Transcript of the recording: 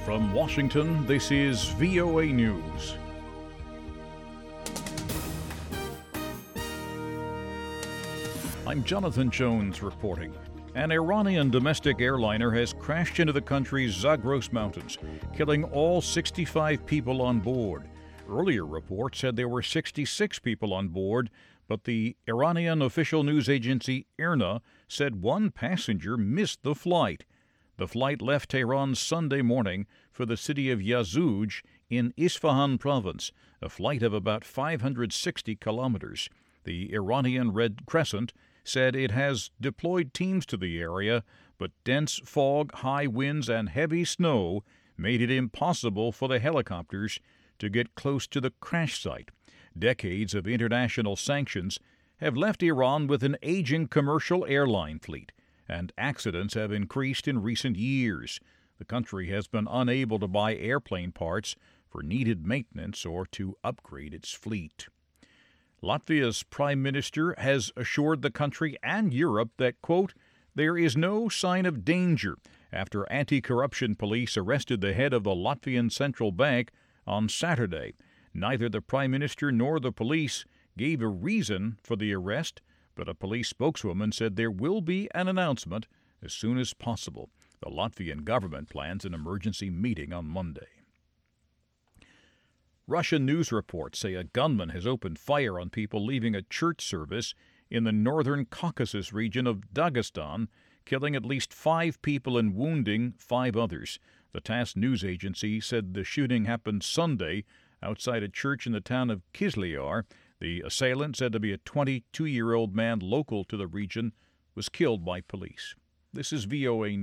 From Washington, this is VOA News. I'm Jonathan Jones reporting. An Iranian domestic airliner has crashed into the country's Zagros Mountains, killing all 65 people on board. Earlier reports said there were 66 people on board, but the Iranian official news agency IRNA said one passenger missed the flight. The flight left Tehran Sunday morning for the city of Yazouj in Isfahan province, a flight of about 560 kilometers. The Iranian Red Crescent said it has deployed teams to the area, but dense fog, high winds, and heavy snow made it impossible for the helicopters to get close to the crash site. Decades of international sanctions have left Iran with an aging commercial airline fleet, and accidents have increased in recent years. The country has been unable to buy airplane parts for needed maintenance or to upgrade its fleet. Latvia's prime minister has assured the country and Europe that, quote, there is no sign of danger after anti-corruption police arrested the head of the Latvian Central Bank on Saturday. Neither the prime minister nor the police gave a reason for the arrest, but a police spokeswoman said there will be an announcement as soon as possible. The Latvian government plans an emergency meeting on Monday. Russian news reports say a gunman has opened fire on people leaving a church service in the northern Caucasus region of Dagestan, killing at least 5 people and wounding 5 others. The TASS news agency said the shooting happened Sunday outside a church in the town of Kizlyar. The assailant, said to be a 22-year-old man local to the region, was killed by police. This is VOA News.